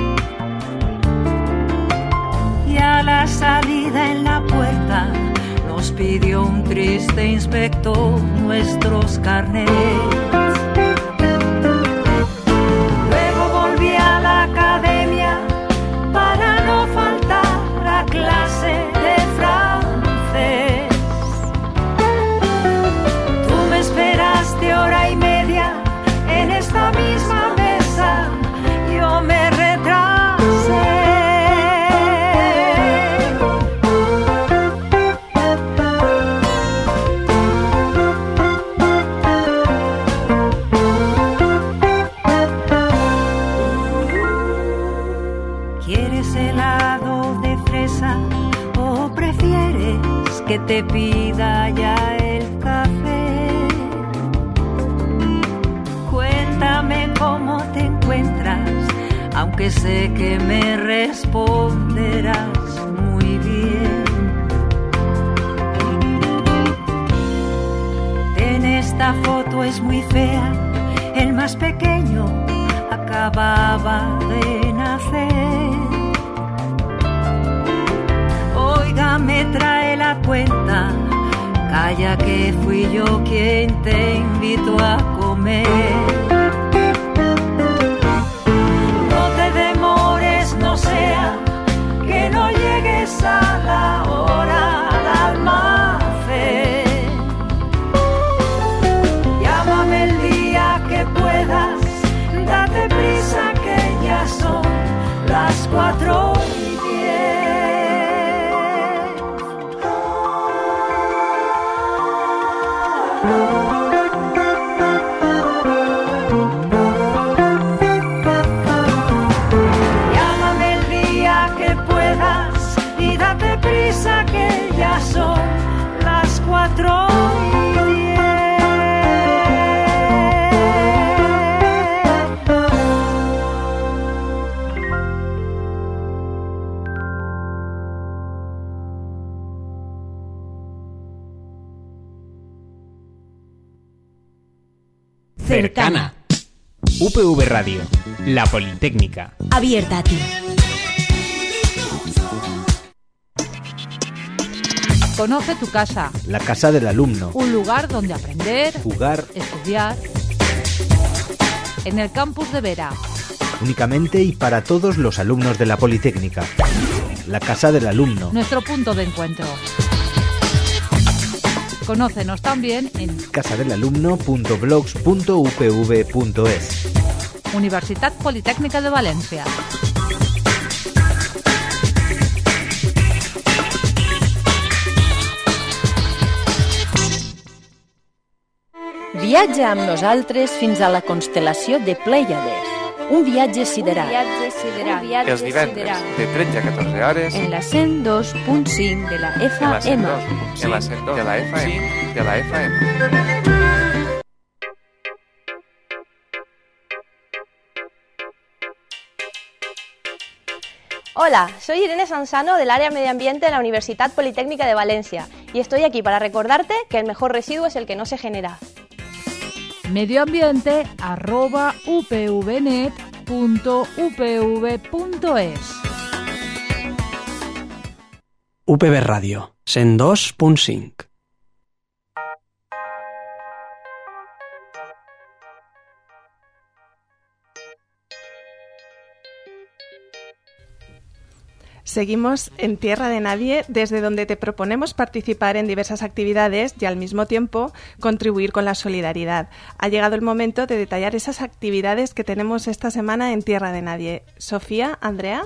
Y a la salida en la puerta nos pidió un triste inspector nuestros carnets. Luego volví a la academia para no faltar a clase de francés. Tú me esperaste hora y media en esta misma mesa, yo me retrasé. Que te pida ya el café. Cuéntame cómo te encuentras, aunque sé que me responderás muy bien. En esta foto es muy fea, el más pequeño acababa de nacer. amiga me trae la cuenta. Calla que fui yo quien te invitó a comer. No te demores, no sea que no llegues a la hora al almacén. Llámame el día que puedas, date prisa que ya son las 4:10. Llámame el día que puedas y date prisa que ya son las 4:10. Cercana. UPV Radio, la Politécnica. Abierta a ti. Conoce tu casa. La casa del alumno. Un lugar donde aprender, Jugar. estudiar. En el campus de Vera. Únicamente y para todos los alumnos de la Politécnica. La casa del alumno. Nuestro punto de encuentro. Conócenos también en casadelalumno.blogs.upv.es. Universitat Politécnica de València. Viatja amb nosaltres fins a la constel·lació de Plèiades. Un viatge sideral. Els divendres, de 13 a 14 hores, En la 102.5 de la FM. de la 102 de la FM. De la FM. Hola, soy Irene Sansano del área Medio Ambiente de la Universitat Politécnica de Valencia y estoy aquí para recordarte que el mejor residuo es el que no se genera. medioambiente@upvnet.upv.es. UPV Ràdio, 102.5. Seguimos en Tierra de Nadie, desde donde te proponemos participar en diversas actividades y al mismo tiempo contribuir con la solidaridad. Ha llegado el momento de detallar esas actividades que tenemos esta semana en Tierra de Nadie. Sofía, Andrea.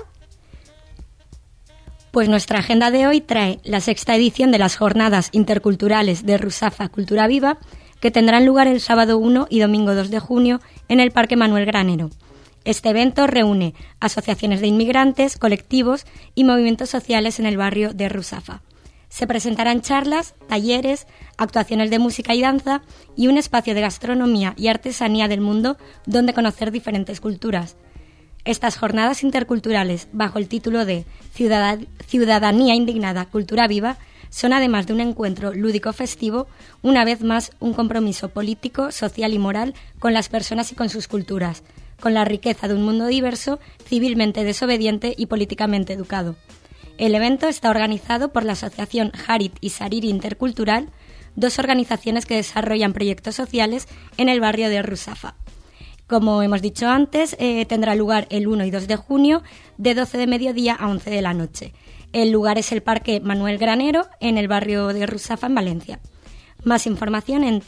Pues nuestra agenda de hoy trae la 6ª edición de las Jornadas Interculturales de Rusafa Cultura Viva, que tendrán lugar el sábado 1 y domingo 2 de junio en el Parque Manuel Granero. Este evento reúne asociaciones de inmigrantes, colectivos y movimientos sociales en el barrio de Rusafa. Se presentarán charlas, talleres, actuaciones de música y danza y un espacio de gastronomía y artesanía del mundo donde conocer diferentes culturas. Estas jornadas interculturales, bajo el título de Ciudadanía Indignada, Cultura Viva, son además de un encuentro lúdico festivo, una vez más un compromiso político, social y moral con las personas y con sus culturas, con la riqueza de un mundo diverso, civilmente desobediente y políticamente educado. El evento está organizado por la Asociación Harit y Sariri Intercultural, dos organizaciones que desarrollan proyectos sociales en el barrio de Rusafa. Como hemos dicho antes, tendrá lugar el 1 y 2 de junio de 12 de mediodía a 11 de la noche. El lugar es el Parque Manuel Granero, en el barrio de Rusafa, en Valencia. Más información en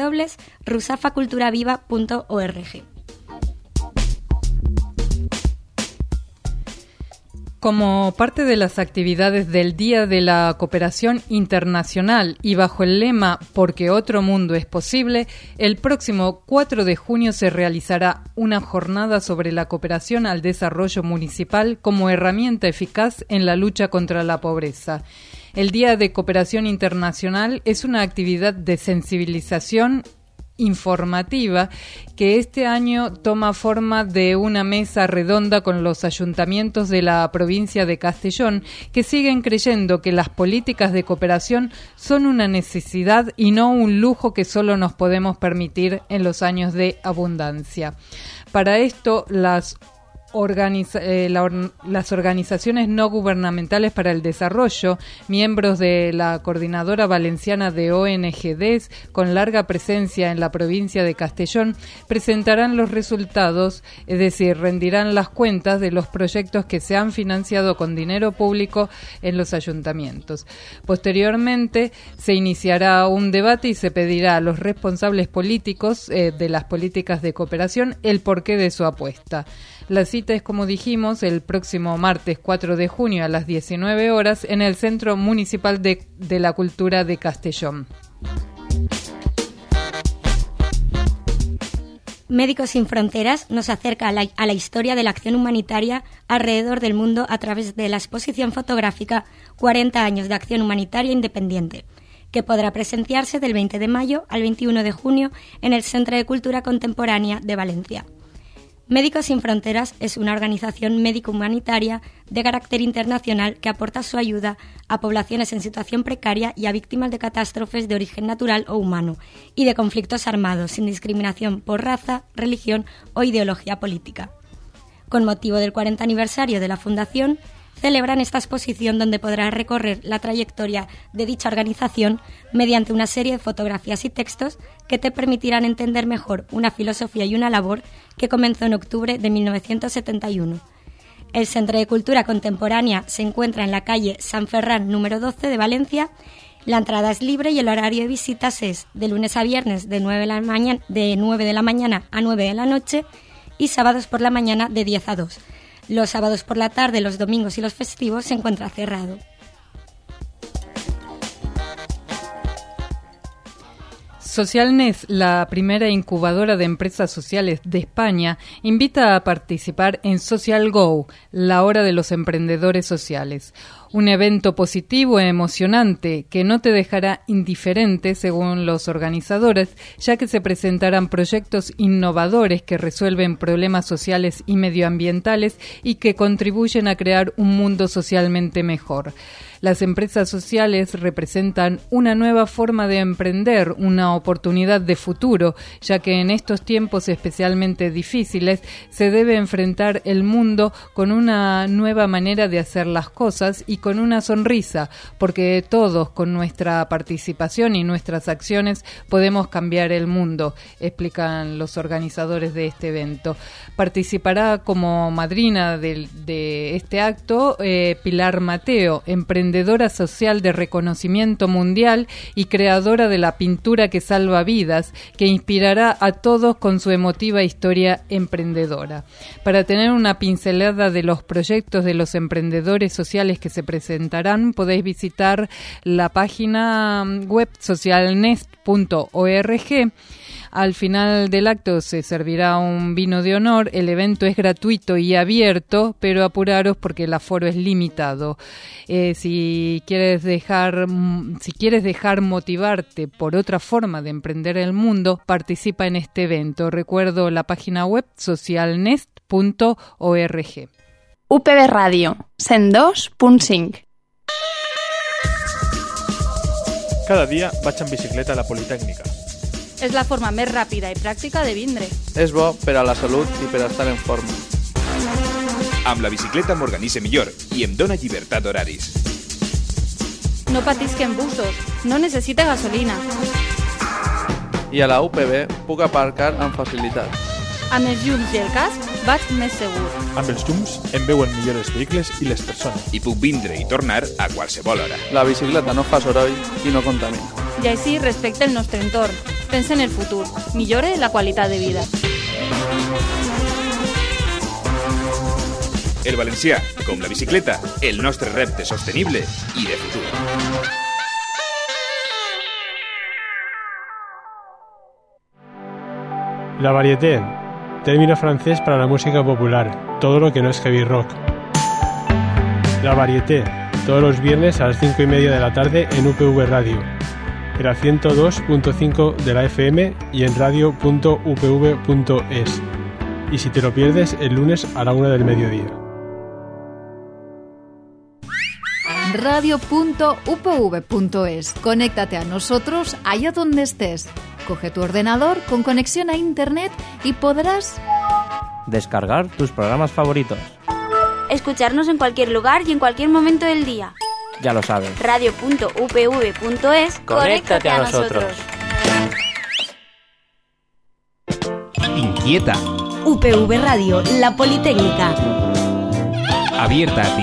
www.rusafaculturaviva.org. Como parte de las actividades del Día de la Cooperación Internacional y bajo el lema Porque otro mundo es posible, el próximo 4 de junio se realizará una jornada sobre la cooperación al desarrollo municipal como herramienta eficaz en la lucha contra la pobreza. El Día de Cooperación Internacional es una actividad de sensibilización informativa que este año toma forma de una mesa redonda con los ayuntamientos de la provincia de Castellón, que siguen creyendo que las políticas de cooperación son una necesidad y no un lujo que solo nos podemos permitir en los años de abundancia. Para esto, las las organizaciones no gubernamentales para el desarrollo, miembros de la Coordinadora Valenciana de ONGDs con larga presencia en la provincia de Castellón, presentarán los resultados, es decir, rendirán las cuentas de los proyectos que se han financiado con dinero público en los ayuntamientos. Posteriormente se iniciará un debate y se pedirá a los responsables políticos de las políticas de cooperación el porqué de su apuesta. La cita es, como dijimos, el próximo martes 4 de junio a las 19 horas en el Centro Municipal de la Cultura de Castellón. Médicos Sin Fronteras nos acerca a la historia de la acción humanitaria alrededor del mundo a través de la exposición fotográfica 40 años de acción humanitaria independiente, que podrá presenciarse del 20 de mayo al 21 de junio en el Centro de Cultura Contemporánea de Valencia. Médicos Sin Fronteras es una organización médico-humanitaria de carácter internacional que aporta su ayuda a poblaciones en situación precaria y a víctimas de catástrofes de origen natural o humano y de conflictos armados sin discriminación por raza, religión o ideología política. Con motivo del 40 aniversario de la Fundación, celebran esta exposición donde podrás recorrer la trayectoria de dicha organización mediante una serie de fotografías y textos que te permitirán entender mejor una filosofía y una labor que comenzó en octubre de 1971. El Centro de Cultura Contemporánea se encuentra en la calle San Ferran número 12 de Valencia. La entrada es libre y el horario de visitas es de lunes a viernes de 9 de la mañana a 9 de la noche y sábados por la mañana de 10 a 2. Los sábados por la tarde, los domingos y los festivos se encuentra cerrado. Socialnest, la primera incubadora de empresas sociales de España, invita a participar en Social Go, la hora de los emprendedores sociales. Un evento positivo e emocionante que no te dejará indiferente, según los organizadores, ya que se presentarán proyectos innovadores que resuelven problemas sociales y medioambientales y que contribuyen a crear un mundo socialmente mejor. Las empresas sociales representan una nueva forma de emprender, una oportunidad de futuro, ya que en estos tiempos especialmente difíciles se debe enfrentar el mundo con una nueva manera de hacer las cosas y con una sonrisa, porque todos con nuestra participación y nuestras acciones podemos cambiar el mundo, explican los organizadores de este evento. Participará como madrina de este acto Pilar Mateo, emprendedora social de reconocimiento mundial y creadora de la pintura que salva vidas, que inspirará a todos con su emotiva historia emprendedora. Para tener una pincelada de los proyectos de los emprendedores sociales que se presentarán, podéis visitar la página web socialnest.org. Al final del acto se servirá un vino de honor. El evento es gratuito y abierto, pero apuraros porque el aforo es limitado. Si quieres dejar motivarte por otra forma de emprender el mundo, participa en este evento. Recuerdo la página web socialnest.org. UPB Radio 102.5. Cada dia vaig en bicicleta a la Politècnica. És la forma més ràpida i pràctica de vindre. És bo per a la salut i per a estar en forma. Amb la bicicleta m'organitze millor i em dóna llibertat d'horaris. No patisc en busos, no necessita gasolina. I a la UPB puc aparcar amb facilitat. Amb els llums i el casc vaig més segur. Amb els llums em veuen millor els vehicles i les persones. I puc vindre i tornar a qualsevol hora. La bicicleta no fa soroll i no contamina. I així respecta el nostre entorn. Pensa en el futur. Millore la qualitat de vida. El valencià, com la bicicleta, el nostre repte sostenible i de futur. La variété, término francés para la música popular, todo lo que no es heavy rock. La variété, todos los viernes a las 5:30 de la tarde en UPV Radio, en la 102.5 de la FM y en radio.upv.es. Y si te lo pierdes, el lunes a la 1 del mediodía. Radio.upv.es. Conéctate a nosotros allá donde estés. Coge tu ordenador con conexión a internet y podrás descargar tus programas favoritos. Escucharnos en cualquier lugar y en cualquier momento del día. Ya lo sabes. Radio.upv.es. Conéctate a nosotros. Inquieta. UPV Radio, la Politécnica. Abierta a ti.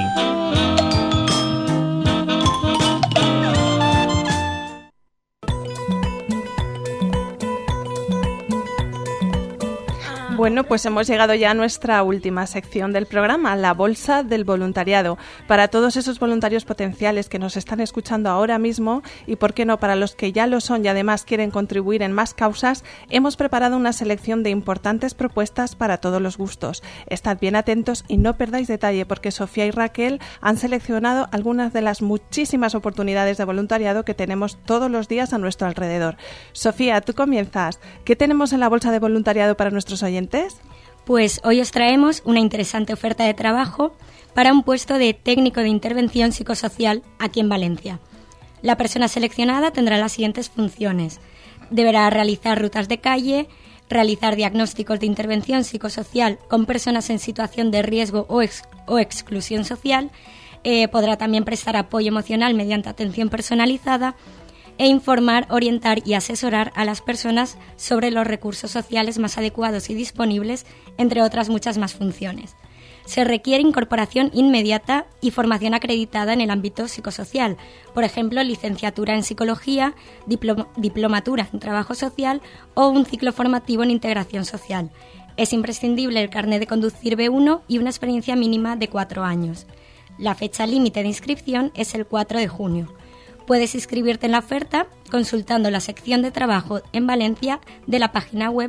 Bueno, pues hemos llegado ya a nuestra última sección del programa, la Bolsa del Voluntariado. Para todos esos voluntarios potenciales que nos están escuchando ahora mismo y, por qué no, para los que ya lo son y además quieren contribuir en más causas, hemos preparado una selección de importantes propuestas para todos los gustos. Estad bien atentos y no perdáis detalle porque Sofía y Raquel han seleccionado algunas de las muchísimas oportunidades de voluntariado que tenemos todos los días a nuestro alrededor. Sofía, tú comienzas. ¿Qué tenemos en la Bolsa de Voluntariado para nuestros oyentes? Pues hoy os traemos una interesante oferta de trabajo para un puesto de técnico de intervención psicosocial aquí en Valencia. La persona seleccionada tendrá las siguientes funciones. Deberá realizar rutas de calle, realizar diagnósticos de intervención psicosocial con personas en situación de riesgo o exclusión social, podrá también prestar apoyo emocional mediante atención personalizada e informar, orientar y asesorar a las personas sobre los recursos sociales más adecuados y disponibles, entre otras muchas más funciones. Se requiere incorporación inmediata y formación acreditada en el ámbito psicosocial, por ejemplo, licenciatura en psicología, diplomatura en trabajo social o un ciclo formativo en integración social. Es imprescindible el carnet de conducir B1 y una experiencia mínima de 4 años. La fecha límite de inscripción es el 4 de junio. Puedes inscribirte en la oferta consultando la sección de trabajo en Valencia de la página web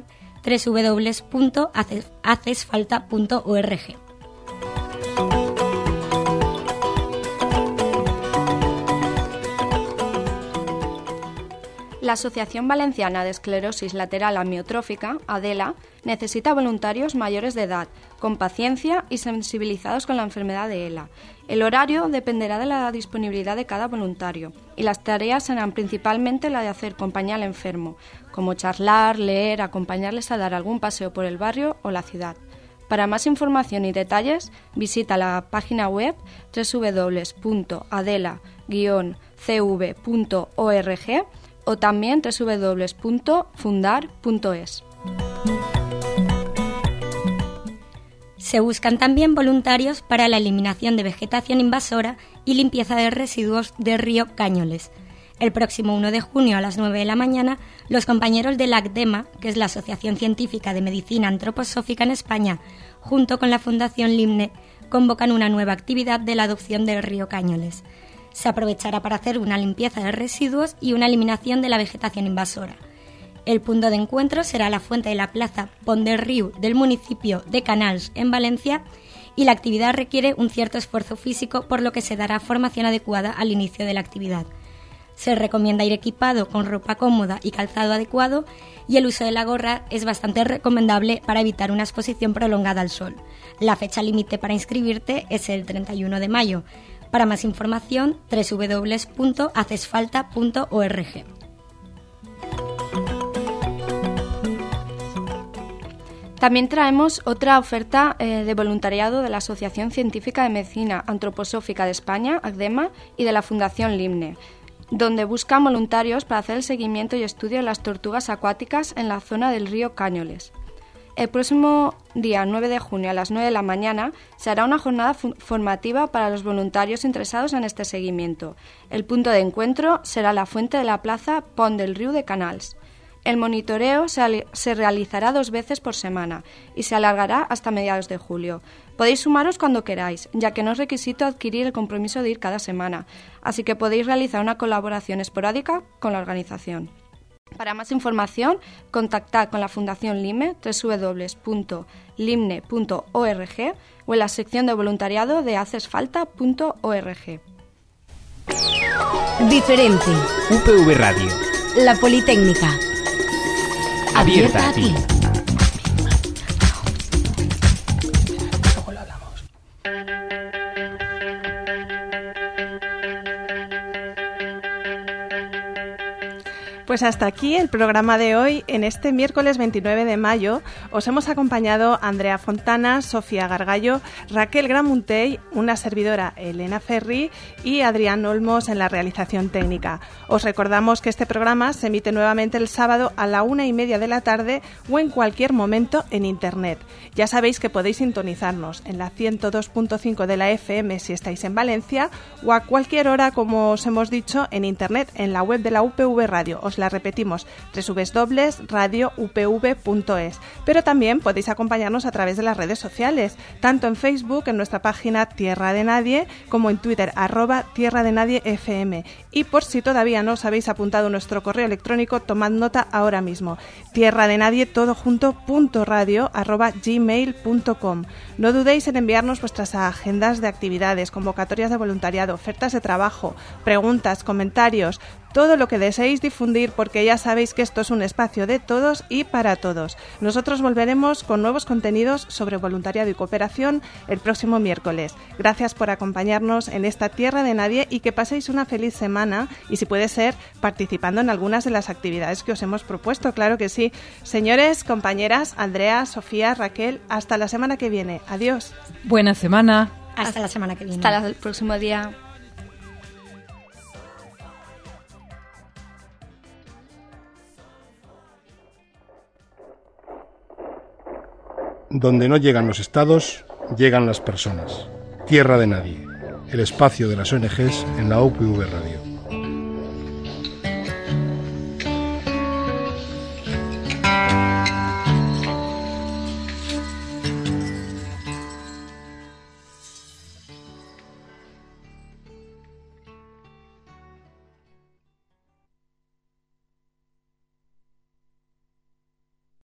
www.hacesfalta.org. La Asociación Valenciana de Esclerosis Lateral Amiotrófica, ADELA, necesita voluntarios mayores de edad, con paciencia y sensibilizados con la enfermedad de ELA. El horario dependerá de la disponibilidad de cada voluntario y las tareas serán principalmente la de hacer compañía al enfermo, como charlar, leer, acompañarles a dar algún paseo por el barrio o la ciudad. Para más información y detalles, visita la página web www.adela-cv.org o también www.fundar.es. Se buscan también voluntarios para la eliminación de vegetación invasora y limpieza de residuos del río Cañoles. El próximo 1 de junio a las 9 de la mañana, los compañeros de la ACDEMA, que es la Asociación Científica de Medicina Antroposófica en España, junto con la Fundación LIMNE, convocan una nueva actividad de la adopción del río Cañoles. Se aprovechará para hacer una limpieza de residuos y una eliminación de la vegetación invasora. El punto de encuentro será la fuente de la plaza Pont del Riu del municipio de Canals, en Valencia, y la actividad requiere un cierto esfuerzo físico, por lo que se dará formación adecuada al inicio de la actividad. Se recomienda ir equipado con ropa cómoda y calzado adecuado, y el uso de la gorra es bastante recomendable para evitar una exposición prolongada al sol. La fecha límite para inscribirte es el 31 de mayo. Para más información, www.hacesfalta.org. También traemos otra oferta de voluntariado de la Asociación Científica de Medicina Antroposófica de España, ACDEMA, y de la Fundación LIMNE, donde buscan voluntarios para hacer el seguimiento y estudio de las tortugas acuáticas en la zona del río Cañoles. El próximo día 9 de junio a las 9 de la mañana se hará una jornada formativa para los voluntarios interesados en este seguimiento. El punto de encuentro será la fuente de la plaza Pont del Riu de Canals. El monitoreo se realizará 2 veces por semana y se alargará hasta mediados de julio. Podéis sumaros cuando queráis, ya que no es requisito adquirir el compromiso de ir cada semana, así que podéis realizar una colaboración esporádica con la organización. Para más información, contactad con la Fundación LIMNE, www.limne.org, o en la sección de voluntariado de hacesfalta.org. Diferente. UPV Radio. La Politécnica. Abierta a ti. Pues hasta aquí el programa de hoy. En este miércoles 29 de mayo os hemos acompañado Andrea Fontana, Sofía Gargallo, Raquel Gramuntey, una servidora Elena Ferri y Adrián Olmos en la realización técnica. Os recordamos que este programa se emite nuevamente el sábado a la 1:30 de la tarde o en cualquier momento en Internet. Ya sabéis que podéis sintonizarnos en la 102.5 de la FM si estáis en Valencia o a cualquier hora, como os hemos dicho, en Internet en la web de la UPV Radio. Os la repetimos, www.radioupv.es. Pero también podéis acompañarnos a través de las redes sociales, tanto en Facebook, en nuestra página Tierra de Nadie, como en Twitter, @TierraDeNadieFM. Y por si todavía no os habéis apuntado nuestro correo electrónico, tomad nota ahora mismo, tierradenadie@gmail.com. No dudéis en enviarnos vuestras agendas de actividades, convocatorias de voluntariado, ofertas de trabajo, preguntas, comentarios, todo lo que deseéis difundir, porque ya sabéis que esto es un espacio de todos y para todos. Nosotros volveremos con nuevos contenidos sobre voluntariado y cooperación el próximo miércoles. Gracias por acompañarnos en esta Tierra de Nadie y que paséis una feliz semana y, si puede ser, participando en algunas de las actividades que os hemos propuesto. Claro que sí. Señores, compañeras, Andrea, Sofía, Raquel, hasta la semana que viene. Adiós. Buena semana. Hasta la semana que viene. Hasta el próximo día. Donde no llegan los estados, llegan las personas. Tierra de Nadie, el espacio de las ONGs en la UPV Radio.